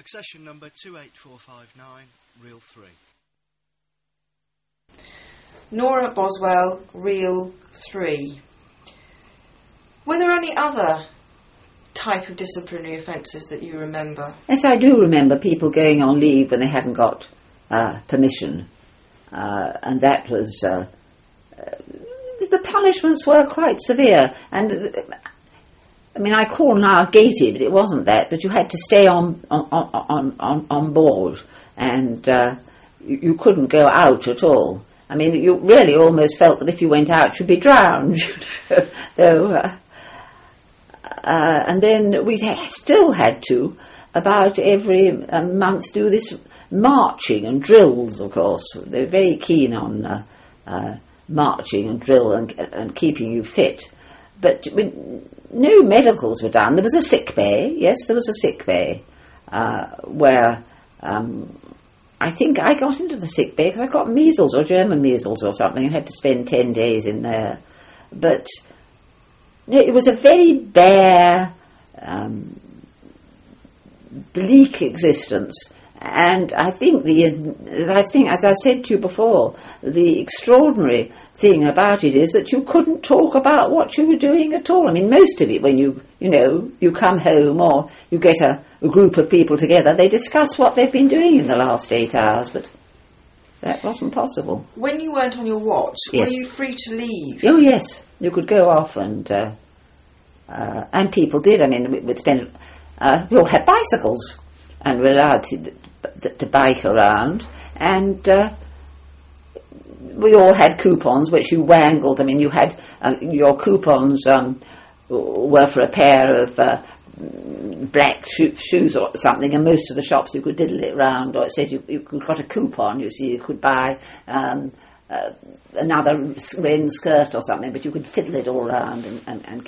Accession number 28459, reel 3. Nora Boswell, reel 3. Were there any other type of disciplinary offences that you remember? Yes, I do remember people going on leave when they hadn't got permission. And that was... the punishments were quite severe. And, I mean, I call now gated, but it wasn't that. But you had to stay on board. And you couldn't go out at all. I mean, you really almost felt that if you went out, you'd be drowned. And then we still had to, about every month, do this marching and drills, of course. They're very keen on marching and drill and keeping you fit. But no medicals were done. There was a sick bay. Yes, there was a sick bay where I think I got into the sick bay because I got measles or German measles or something and had to spend 10 days in there. But it was a very bare, bleak existence. And I think as I said to you before, the extraordinary thing about it is that you couldn't talk about what you were doing at all. I mean, most of it, when you come home or you get a group of people together, they discuss what they've been doing in the last 8 hours, but that wasn't possible. When you weren't on your watch, yes. Were you free to leave? Oh, yes. You could go off and people did. I mean, we all had bicycles and were allowed to bike around, and we all had coupons which you wangled. I mean, you had your coupons were for a pair of black shoes or something, and most of the shops you could diddle it round, or it said you got a coupon, you see, you could buy another wren skirt or something, but you could fiddle it all around and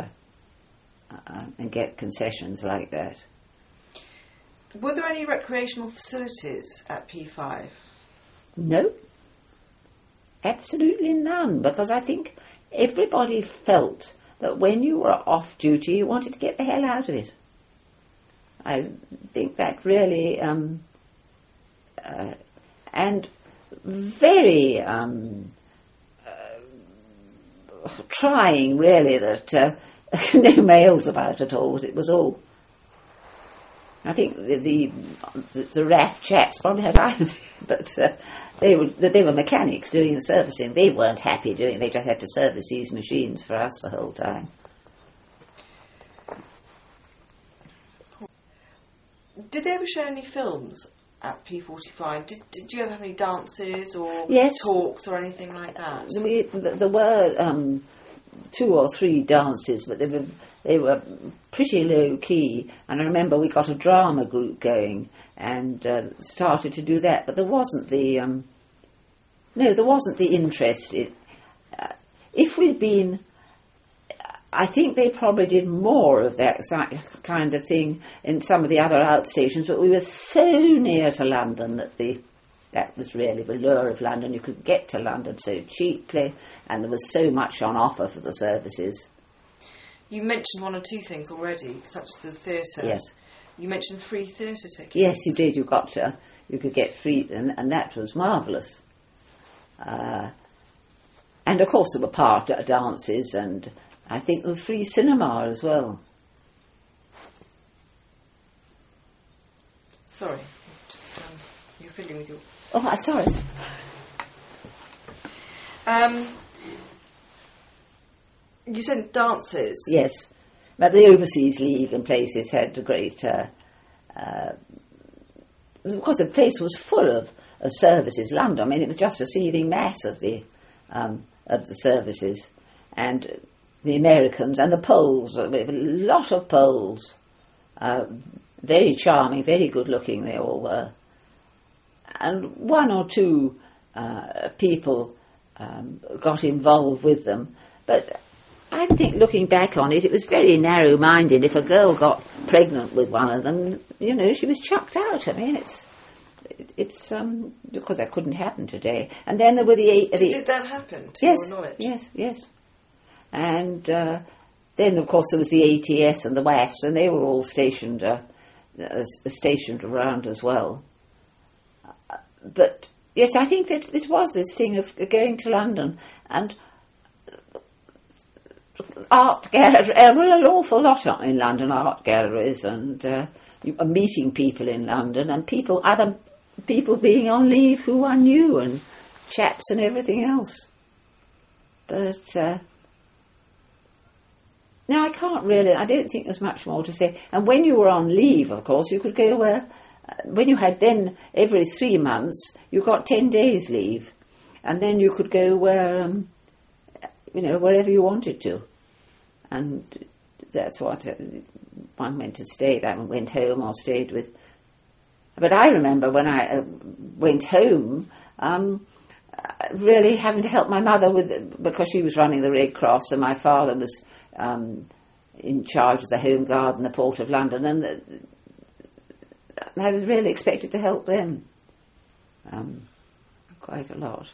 get concessions like that. Were there any recreational facilities at P5? No, absolutely none, because I think everybody felt that when you were off duty, you wanted to get the hell out of it. I think that really, and very trying, really, that no males about at all, that it was all. I think the RAF chaps probably had iron, but they were mechanics doing the servicing. They weren't happy doing it. They just had to service these machines for us the whole time. Did they ever show any films at P45? Did you ever have any dances or yes. talks or anything like that? There were 2 or 3 dances, but they were pretty low key. And I remember we got a drama group going and started to do that, but there wasn't the interest. If we'd been, I think they probably did more of that kind of thing in some of the other outstations, but we were so near to London that was really the lure of London. You could get to London so cheaply, and there was so much on offer for the services. You mentioned 1 or 2 things already, such as the theatre. Yes. You mentioned free theatre tickets. Yes, you did. You could get free, and that was marvellous. And of course there were park dances, and I think there was free cinema as well. Sorry, just you're fiddling with your... Oh, I'm sorry. You said dances. Yes, but the Overseas League and places had a great... because the place was full of services, London. I mean, it was just a seething mass of the services. And the Americans and the Poles, a lot of Poles. Very charming, very good looking they all were. And 1 or 2 people got involved with them. But I think looking back on it, it was very narrow-minded. If a girl got pregnant with one of them, she was chucked out. I mean, it's because that couldn't happen today. And then there were Did that happen to your knowledge? Yes. And then, of course, there was the ATS and the WAFs, and they were all stationed stationed around as well. But yes, I think that it was this thing of going to London and art galleries. Well, an awful lot in London, art galleries, and meeting people in London, and other people being on leave who I knew, and chaps and everything else. But no, I don't think there's much more to say. And when you were on leave, of course, you could go where, when you had then every 3 months, you got 10 days leave. And then you could go where, wherever you wanted to. And that's what one went to stay. I went home or stayed with. But I remember when I went home, really having to help my mother because she was running the Red Cross and my father was in charge of the Home Guard in the Port of London, and I was really expected to help them quite a lot.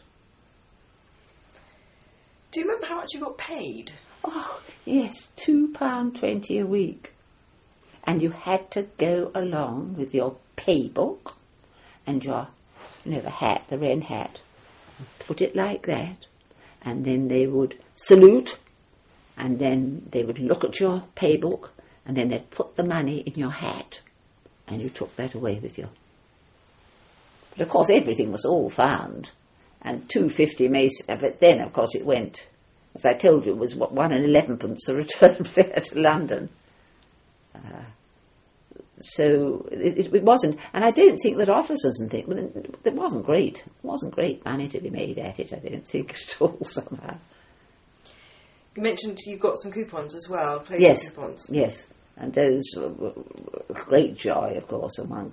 Do you remember how much you got paid? Oh, yes, £2.20 a week. And you had to go along with your pay book and your, the hat, the wren hat, put it like that, and then they would salute, and then they would look at your pay book, and then they'd put the money in your hat, and you took that away with you. But of course everything was all found, and £2.50 but then of course it went, as I told you, it was 1 and 11pence a return fare to London. So it wasn't, and I don't think that officers and things, it wasn't great money to be made at it, I don't think at all somehow. You mentioned you got some coupons as well, yes, coupons. Yes, and those were great joy, of course, among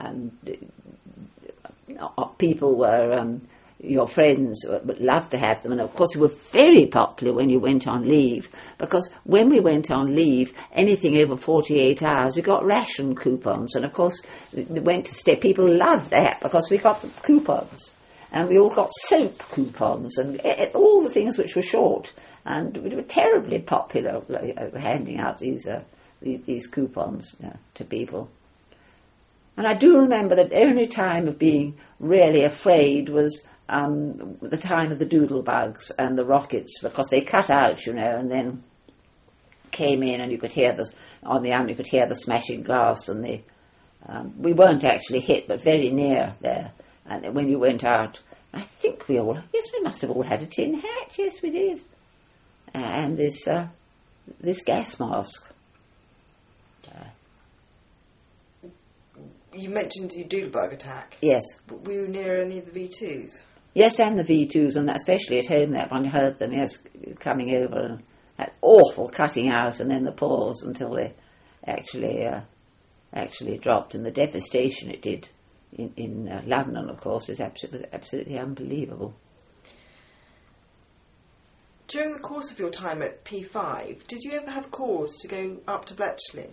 people were, your friends would love to have them, and of course you were very popular when you went on leave, because when we went on leave, anything over 48 hours, we got ration coupons, and of course we went to stay. People loved that because we got coupons, and we all got soap coupons, and all the things which were short, and we were terribly popular handing out these coupons to people. And I do remember that the only time of being really afraid was the time of the doodlebugs and the rockets, because they cut out, and then came in, and you could hear you could hear the smashing glass, and we weren't actually hit, but very near there. And when you went out, I think we must have all had a tin hat. Yes, we did, and this gas mask. You mentioned your doodlebug attack. Yes. Were you near any of the V2s? Yes, and the V2s, and especially at home, that one you heard them, yes, coming over, and that awful cutting out, and then the pause until they actually dropped, and the devastation it did in London, of course, was absolutely unbelievable. During the course of your time at P5, did you ever have cause to go up to Bletchley?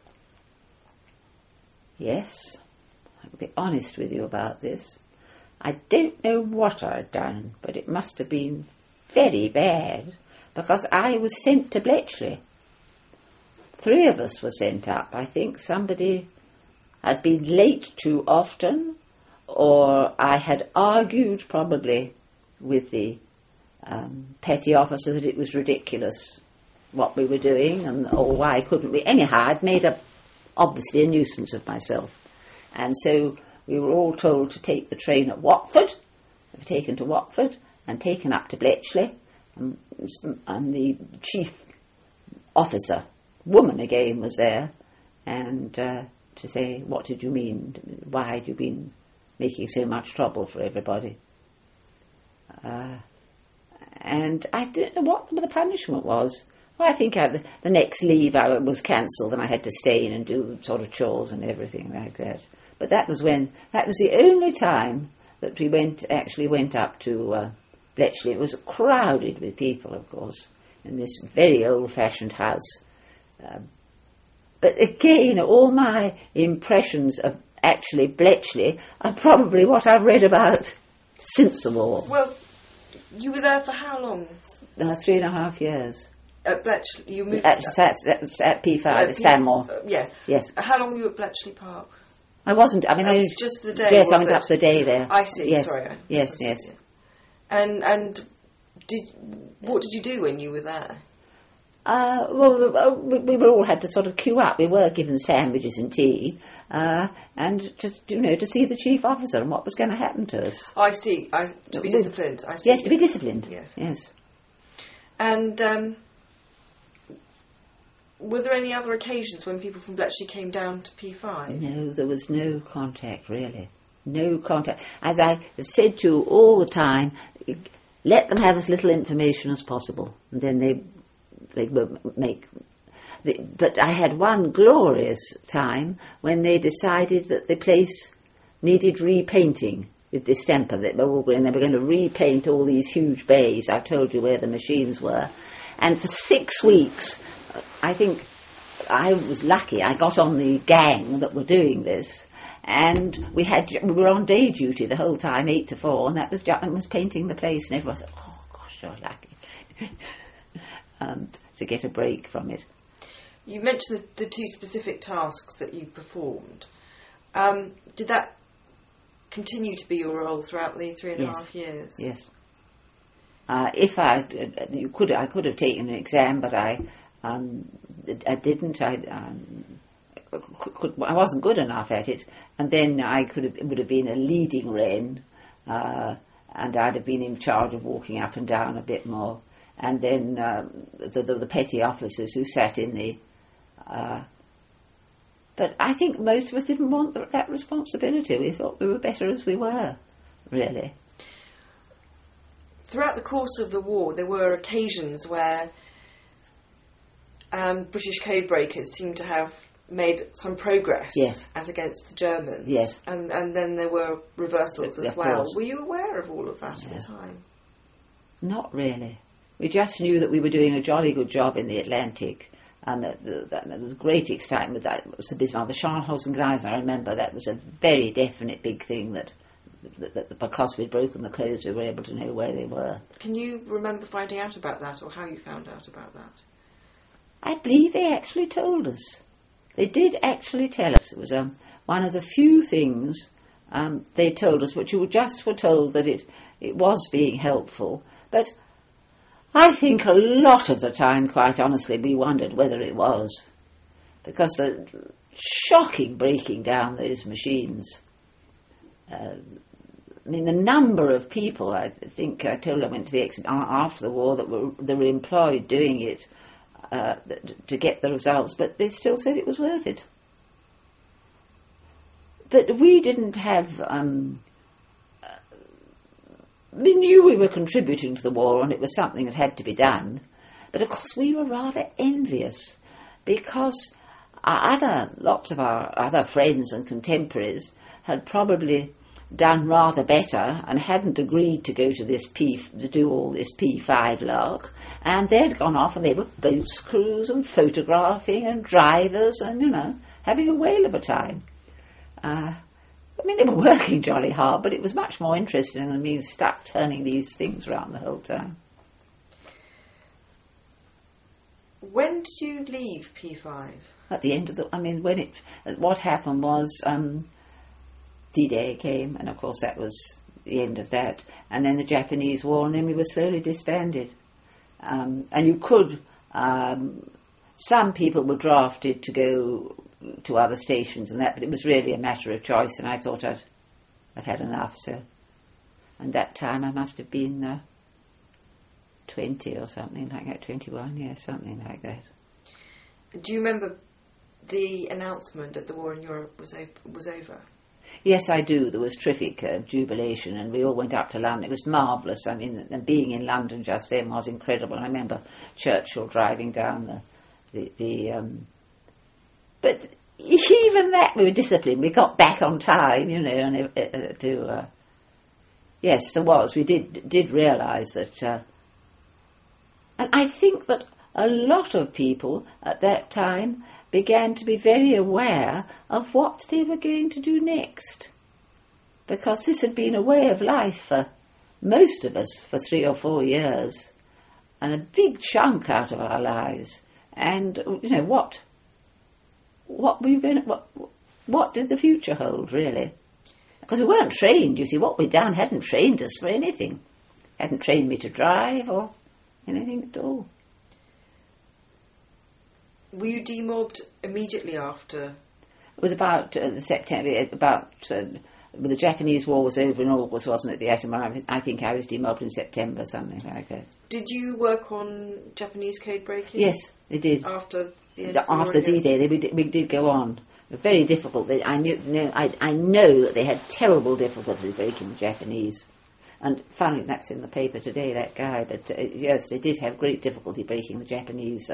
Yes, I'll be honest with you about this. I don't know what I'd done, but it must have been very bad, because I was sent to Bletchley. 3 of us were sent up. I think somebody had been late too often, or I had argued probably with the petty officer that it was ridiculous what we were doing, or why couldn't we. Anyhow, I'd made obviously a nuisance of myself. And so we were all told to take the train at Watford. We were taken to Watford and taken up to Bletchley. And the chief officer, woman again, was there, and to say, what did you mean? Why had you been making so much trouble for everybody? And I don't know what the punishment was. Well, I think the next leave I was cancelled, and I had to stay in and do sort of chores and everything like that. But that was the only time that we actually went up to Bletchley. It was crowded with people, of course, in this very old-fashioned house. But again, all my impressions of actually Bletchley are probably what I've read about since the war. Well, you were there for how long? 3.5 years. At Bletchley, you moved... That's at P5, at Stanmore. Yeah. Yes. How long were you at Bletchley Park? I wasn't, I mean... It was just the day, yes, I was was it? up the day there. I see, yes. sorry. Yes. And what did you do when you were there? We were all had to sort of queue up. We were given sandwiches and tea, and just to see the chief officer and what was going to happen to us. I see. To be disciplined. I see. Yes, to be disciplined. Yes. And were there any other occasions when people from Bletchley came down to P5? No, there was no contact really. No contact. As I have said to you all the time, let them have as little information as possible, and then they will make... But I had one glorious time when they decided that the place needed repainting with distemper. They were going to repaint all these huge bays. I told you where the machines were. And for 6 weeks, I think I was lucky. I got on the gang that were doing this. And we were on day duty the whole time, 8 to 4, and that was painting the place. And everyone said, "Oh gosh, you're lucky." To get a break from it. You mentioned the 2 specific tasks that you performed. Did that continue to be your role throughout the 3.5 years? Yes. If I could have taken an exam, but I didn't. I wasn't good enough at it, and then it would have been a leading wren, and I'd have been in charge of walking up and down a bit more. And then the petty officers who sat in the... but I think most of us didn't want that responsibility. We thought we were better as we were, really. Throughout the course of the war, there were occasions where British code breakers seemed to have made some progress as against the Germans. Yes. And then there were reversals as well. Course. Were you aware of all of that at the time? Not really. We just knew that we were doing a jolly good job in the Atlantic, and that there was great excitement. That was the Bismarck, the Scharnhorst Gleisen. I remember that was a very definite big thing that because we'd broken the codes, we were able to know where they were. Can you remember finding out about that, or how you found out about that? I believe they actually told us. They did actually tell us. It was one of the few things they told us, which you just were told that it was being helpful, but I think a lot of the time, quite honestly, we wondered whether it was. Because the shocking breaking down those machines. I mean, the number of people, I think I told I went to the after the war that were employed doing it to get the results, but they still said it was worth it. But we didn't have... we knew we were contributing to the war and it was something that had to be done. But of course we were rather envious because lots of our other friends and contemporaries had probably done rather better and hadn't agreed to go to to do all this P5 lark, and they'd gone off and they were boat crews and photographing and drivers and, having a whale of a time. I mean, they were working jolly hard, but it was much more interesting than being stuck turning these things around the whole time. When did you leave P5? At the end of what happened was D-Day came, and of course that was the end of that, and then the Japanese War, and then we were slowly disbanded. And you could, some people were drafted to go to other stations and that, but it was really a matter of choice, and I thought I'd had enough, so. And that time I must have been 20 or something like that, 21, yeah, something like that. Do you remember the announcement that the war in Europe was over? Yes, I do. There was terrific jubilation, and we all went up to London. It was marvellous. I mean, and being in London just then was incredible. I remember Churchill driving down but even that, we were disciplined. We got back on time, and yes, there was. We did realise that, and I think that a lot of people at that time began to be very aware of what they were going to do next, because this had been a way of life for most of us for 3 or 4 years, and a big chunk out of our lives. And what were you going to, what did the future hold, really? Because we weren't trained, you see. What we'd done hadn't trained us for anything. Hadn't trained me to drive or anything at all. Were you demobbed immediately after? It was about September, when the Japanese War was over in August, wasn't it? I think I was demobbed in September, something like that. Did you work on Japanese code breaking? Yes, they did. After the end of the war? After D-Day, we did go on. Very difficult. I know that they had terrible difficulty breaking the Japanese. And finally, that's in the paper today, that guy. But yes, they did have great difficulty breaking the Japanese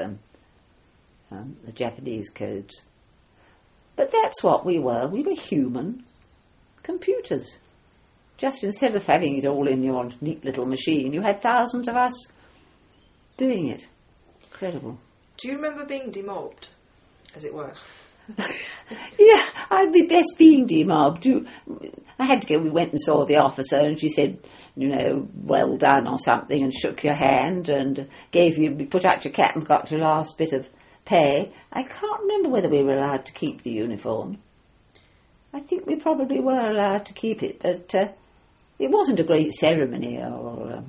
codes. But that's what we were. We were human computers. Just instead of having it all in your neat little machine, you had thousands of us doing it. Incredible. Do you remember being demobbed, as it were? Yeah, I'd be best being demobbed. I had to go. We went and saw the officer, and she said, well done or something, and shook your hand and put out your cap and got your last bit of pay. I can't remember whether we were allowed to keep the uniform. I think we probably were allowed to keep it, but it wasn't a great ceremony, or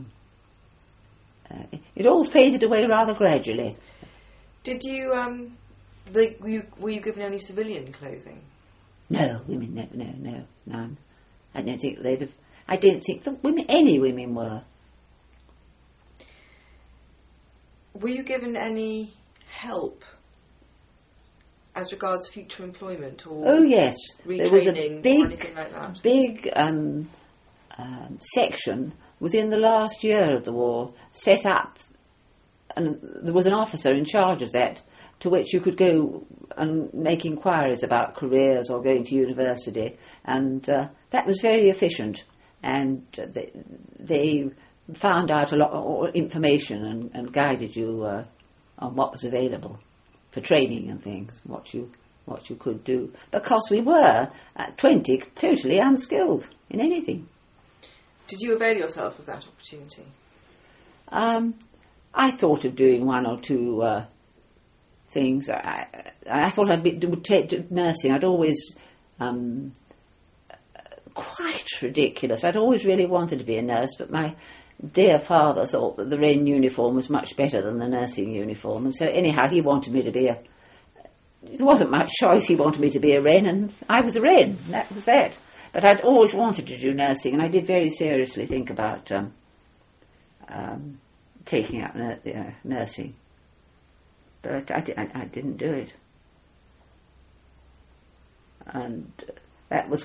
it all faded away rather gradually. Did you? Were you given any civilian clothing? No, women, no, none. I don't think they'd have. I don't think any women were. Were you given any help as regards future employment or? Oh yes, retraining there was a or anything like that? Big section within the last year of the war set up, and there was an officer in charge of that, to which you could go and make inquiries about careers or going to university, and that was very efficient, and they found out a lot more information and guided you on what was available for training and things, what you could do, because we were at 20 totally unskilled in anything. Did you avail yourself of that opportunity? I thought of doing one or two things. I thought would take nursing. I'd always quite ridiculous. I'd always really wanted to be a nurse, but my dear father thought that the Wren uniform was much better than the nursing uniform, and so anyhow he wanted me to be there wasn't much choice. He wanted me to be a Wren, and I was a Wren. That was that. But I'd always wanted to do nursing, and I did very seriously think about taking up nursing. But I didn't do it. And that was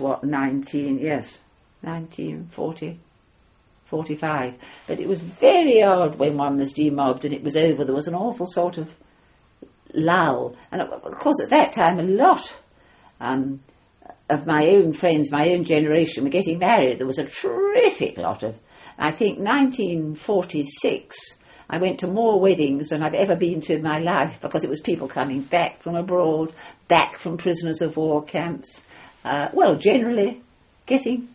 1940, 45. But it was very odd when one was demobbed and it was over. There was an awful sort of lull. And of course at that time a lot of my own friends, my own generation, were getting married. There was a terrific lot of, I think 1946, I went to more weddings than I've ever been to in my life, because it was people coming back from abroad, back from prisoners of war camps, generally getting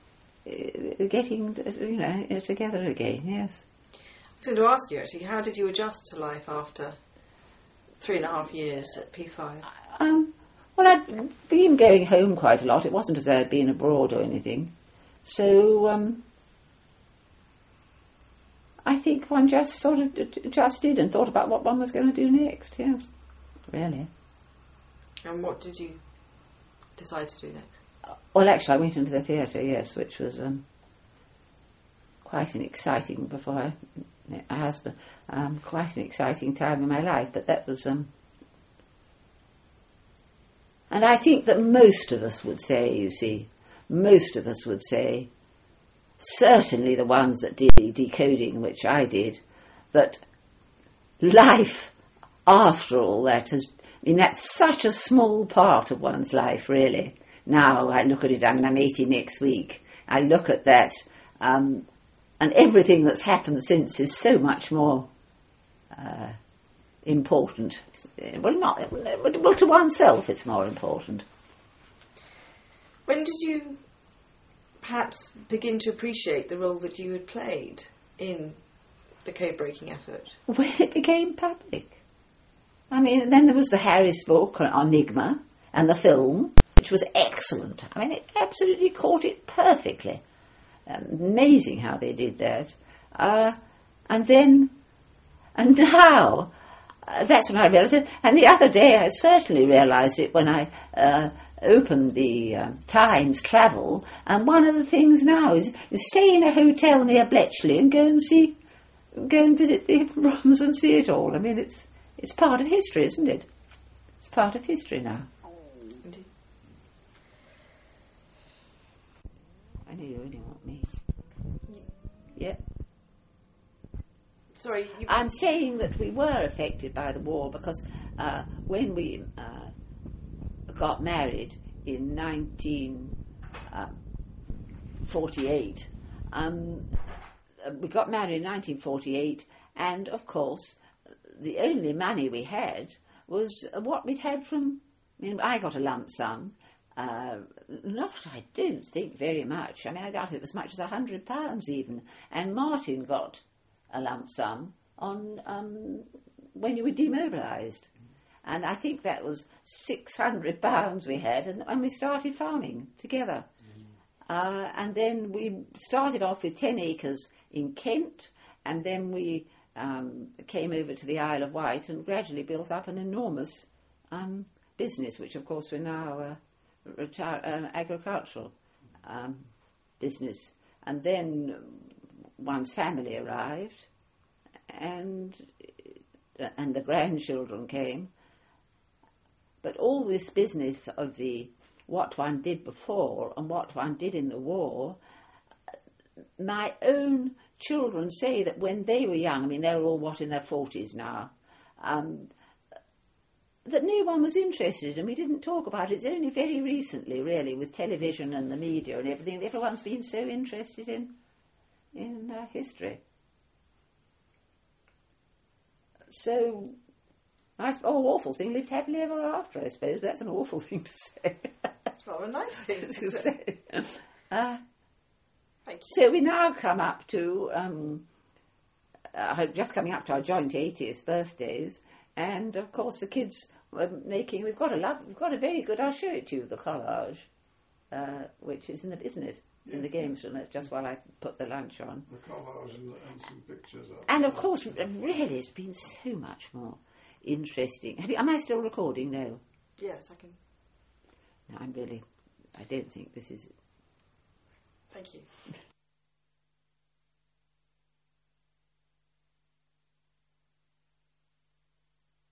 together again, yes. I was going to ask you, actually, how did you adjust to life after 3.5 years at P5? Well, I'd been going home quite a lot. It wasn't as though I'd been abroad or anything. So I think one just sort of adjusted and thought about what one was going to do next, yes, really. And what did you decide to do next? Well, actually, I went into the theatre, yes, which was quite an exciting, before I met my husband, quite an exciting time in my life, but that was... And I think that most of us would say, certainly the ones that did decoding, which I did, that life after all that that's such a small part of one's life, really. Now I look at it, I'm 80 next week, I look at that, and everything that's happened since is so much more important. Well, to oneself it's more important. When did you perhaps begin to appreciate the role that you had played in the code-breaking effort? When it became public. I mean, then there was the Harris book on Enigma and the film, which was excellent. I mean, it absolutely caught it perfectly. Amazing how they did that. And now, that's when I realised it. And the other day I certainly realised it when I opened the Times Travel, and one of the things now is you stay in a hotel near Bletchley and go and visit the rooms and see it all. I mean, it's part of history, isn't it? It's part of history now. Indeed. I know you only want me. Yeah. Sorry, I'm saying that we were affected by the war because when we got married in 1948, we got married in 1948, and of course the only money we had was what we'd had from, I mean, I got a lump sum, not, I don't think, very much. I mean, I got it as much as £100 even, and Martin got a lump sum on when you were demobilised, and I think that was £600 we had, and we started farming together. And then we started off with 10 acres in Kent, and then we came over to the Isle of Wight and gradually built up an enormous business, which of course we're now agricultural business. And then one's family arrived, and the grandchildren came. But all this business of what one did before and what one did in the war, my own children say that when they were young, I mean, they're all, in their 40s now, that no one was interested, and we didn't talk about it. It's only very recently, really, with television and the media and everything, that everyone's been so interested in history. So, awful thing, lived happily ever after, I suppose, but that's an awful thing to say. It's rather a nice thing to say. Thank you. So we now come up to, just coming up to our joint 80th birthdays, and of course the kids were we've got a very good, I'll show it to you, the collage, which is isn't it? In the games room, that's just while I put the lunch on. The collage and some pictures up. And of course, really, it's been so much more interesting. Am I still recording? No. Yes, I can. No, I don't think this is... Thank you.